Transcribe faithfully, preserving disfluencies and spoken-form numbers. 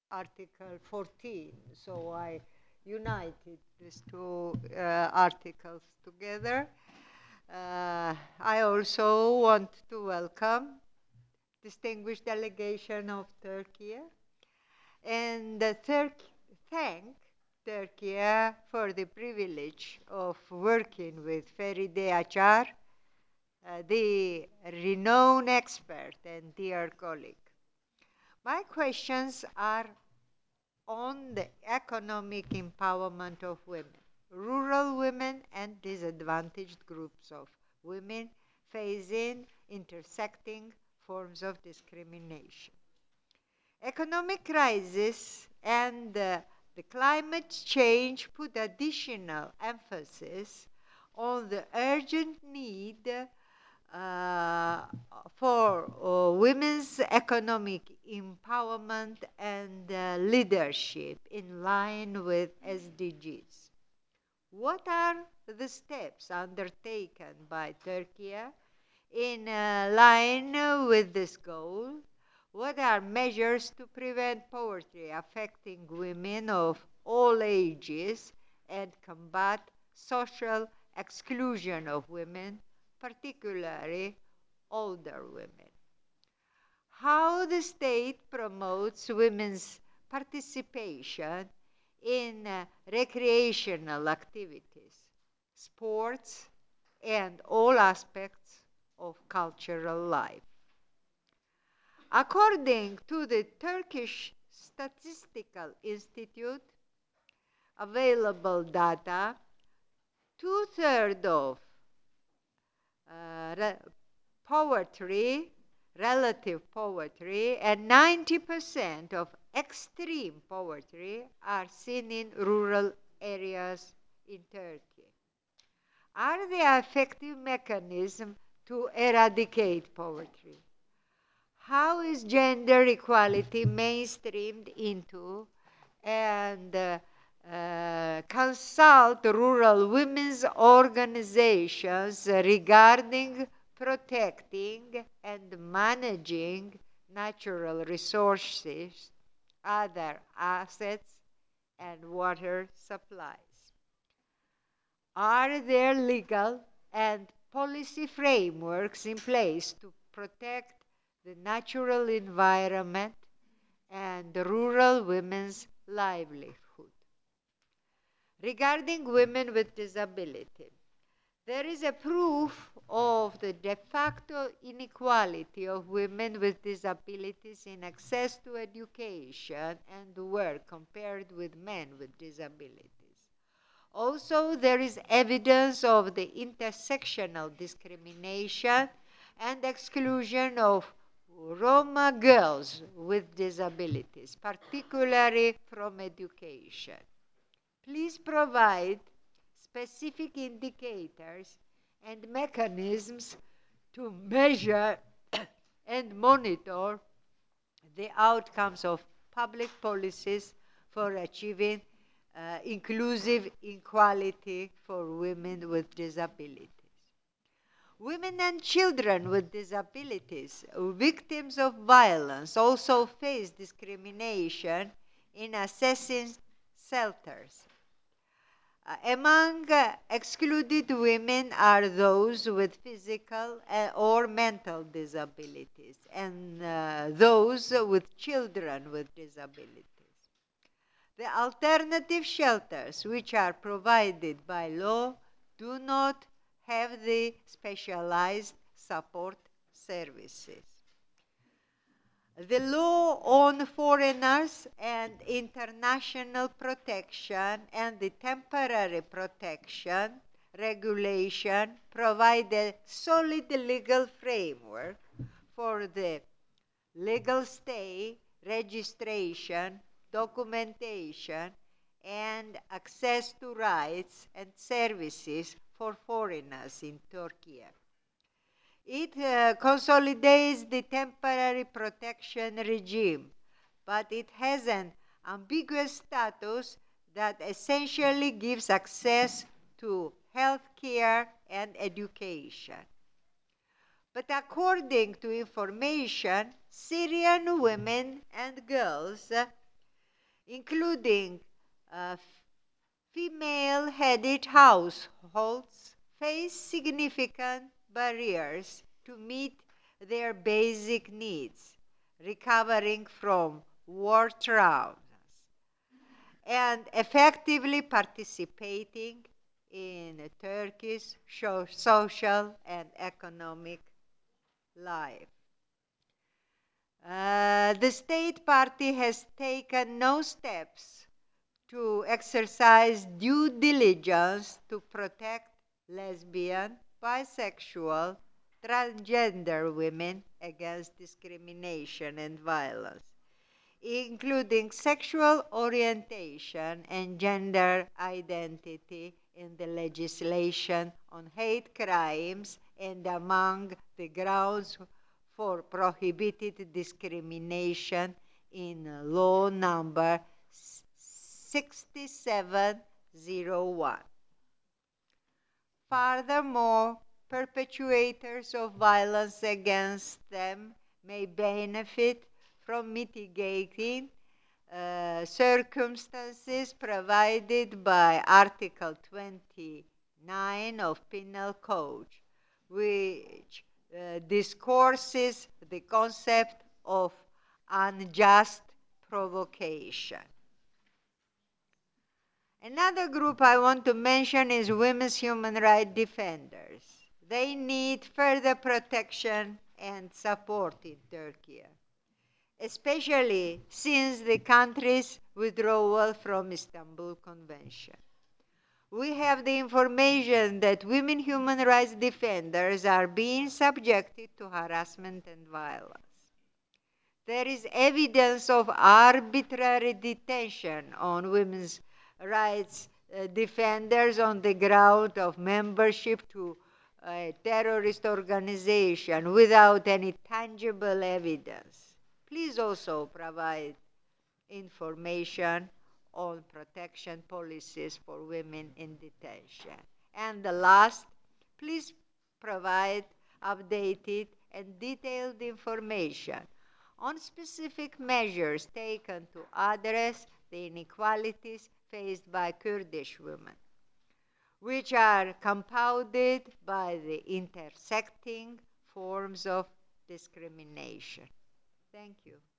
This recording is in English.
Article fourteen. So I united these two uh, articles together. Uh, I also want to welcome distinguished delegation of Turkey and uh, Turk- thank Turkey for the privilege of working with Feride Açar, uh, the renowned expert and dear colleague. My questions are on the economic empowerment of women, rural women and disadvantaged groups of women facing intersecting forms of discrimination. Economic crisis and uh, the climate change put additional emphasis on the urgent need uh, for uh, women's economic empowerment and uh, leadership in line with S D Gs. What are the steps undertaken by Turkey in uh, line with this goal? What are measures to prevent poverty affecting women of all ages and combat social exclusion of women, particularly older women? How the state promotes women's participation in uh, recreational activities, sports, and all aspects of cultural life. According to the Turkish Statistical Institute available data, two-thirds of uh, re- poverty, relative poverty, and ninety percent of extreme poverty are seen in rural areas in Turkey. Are there effective mechanisms to eradicate poverty? How is gender equality mainstreamed into and uh, uh, consult rural women's organizations regarding protecting and managing natural resources, other assets, and water supplies? Are there legal and policy frameworks in place to protect the natural environment and rural women's livelihood? Regarding women with disability, there is a proof of the de facto inequality of women with disabilities in access to education and work compared with men with disabilities. Also, there is evidence of the intersectional discrimination and exclusion of Roma girls with disabilities, particularly from education. Please provide specific indicators and mechanisms to measure and monitor the outcomes of public policies for achieving uh, inclusive equality for women with disabilities. Women and children with disabilities, victims of violence, also face discrimination in assessing shelters. Uh, among uh, excluded women are those with physical uh, or mental disabilities and uh, those with children with disabilities. The alternative shelters which are provided by law do not have the specialized support services. The law on foreigners and international protection and the temporary protection regulation provide a solid legal framework for the legal stay, registration, documentation, and access to rights and services for foreigners in Turkey. It uh, consolidates the temporary protection regime, but it has an ambiguous status that essentially gives access to health care and education. But according to information, Syrian women and girls uh, including uh, female-headed households, face significant barriers to meet their basic needs, recovering from war traumas, and effectively participating in Turkey's social and economic life. Uh, the state party has taken no steps to exercise due diligence to protect lesbian, bisexual, transgender women against discrimination and violence, including sexual orientation and gender identity in the legislation on hate crimes and among the grounds for prohibited discrimination in law number sixty-seven oh one. Furthermore, perpetrators of violence against them may benefit from mitigating uh, circumstances provided by Article twenty-nine of Penal Code, which uh, discourses the concept of unjust provocation. Another group I want to mention is women's human rights defenders. They need further protection and support in Turkey, especially since the country's withdrawal from Istanbul Convention. We have the information that women human rights defenders are being subjected to harassment and violence. There is evidence of arbitrary detention on women's rights uh, defenders on the ground of membership to a terrorist organization without any tangible evidence. Please also provide information on protection policies for women in detention. And the last, please provide updated and detailed information on specific measures taken to address the inequalities faced by Kurdish women, which are compounded by the intersecting forms of discrimination. Thank you.